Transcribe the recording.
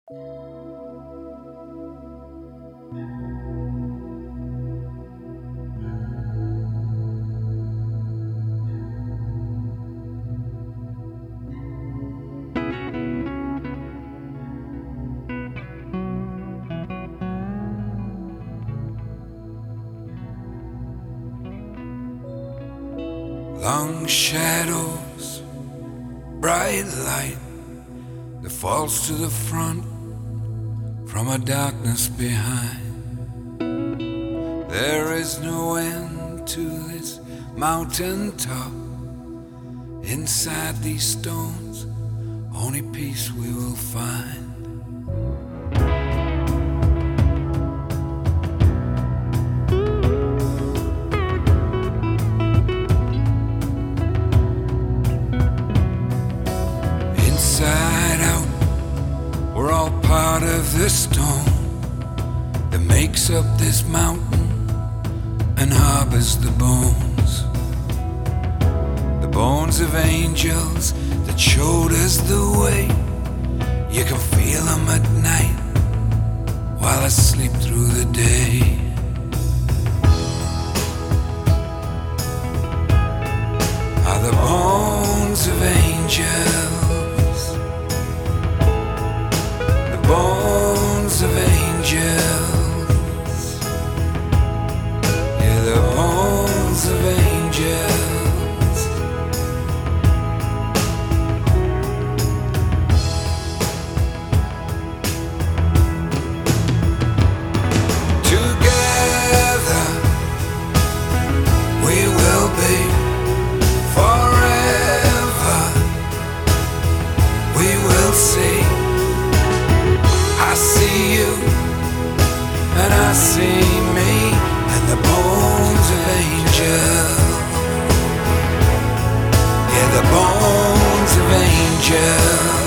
Long shadows, bright light that falls to the front from a darkness behind. There is no end to this mountain top. Inside these stones, only peace we will find. Inside out, we're all part of the stone that makes up this mountain and harbors the bones. The bones of angels that showed us the way. You can feel them at night while I sleep through the day. Are the bones of angels, the bones of angels, yeah, the bones of angels. Together we will be forever. We will see. I see you and I see me and the bones of angels. Yeah, the bones of angels.